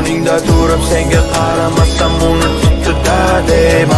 Yoningda turib senga qaramasam unutibdi-da dema.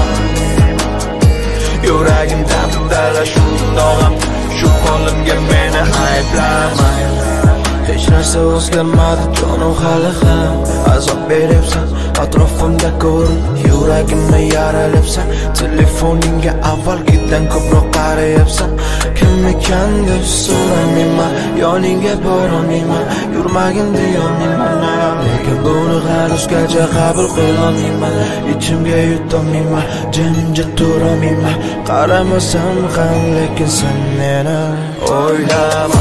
Yuragim dabdala shundoq ham shu qo'limga meni ayblama. Hech narsa o'zgarmadi jonim hali ham azob beryapsan atrofimda ko'rin yuragimni yaralyapsan telefoningga avvalgidan ko'proq qarayapsan kim ekan deb so'ramayman yoningga borolmayman yurmagin deyolmayman lekin buni hanuzgacha qabul qilolmayman ichimga yutolmayman jimjit turolmayman qaramasam ham lekin sen meni o'ylama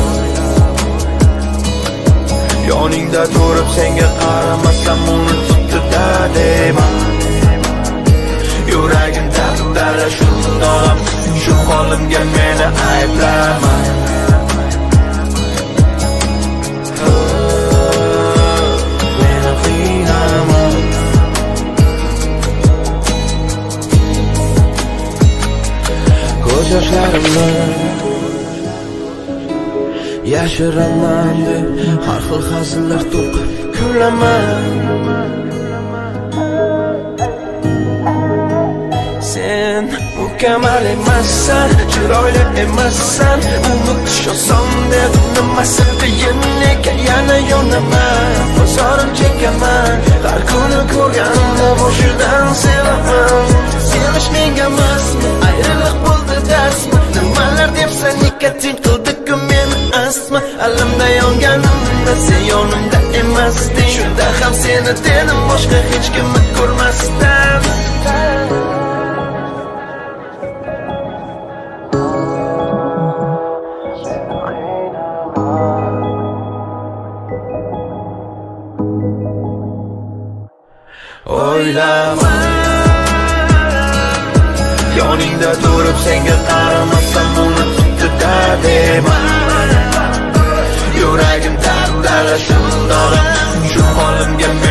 Yoningda turib senga qaramasam unutibdi-da dema. Yuragim dabdala shundoq ham shu holimga meni ayblama. Meni qiynama. Ko'z yoshlarimni yashiraman deb har xil hazillar to'qib kulaman. Sen mukammal emassan, chiroyli emassan, unutish oson deb nimasi qiyin ekan yana yonaman. Bozorim chekaman, har kuni ko'rganimda boshidan sevaman. Sevish menga emasmi, ayriliq bo'ldi darsmi? Nimalar debsan nikotin qildi-ku meni asma. Alamda yonganimda sen yonimda emasding. Shunda ham seni dedim boshqa hech kimni ko'rmasdan. O'ylama Yoningda turib senga qaramasam unutibdi-da dema. Yuragim dabdala shundoq shu holimga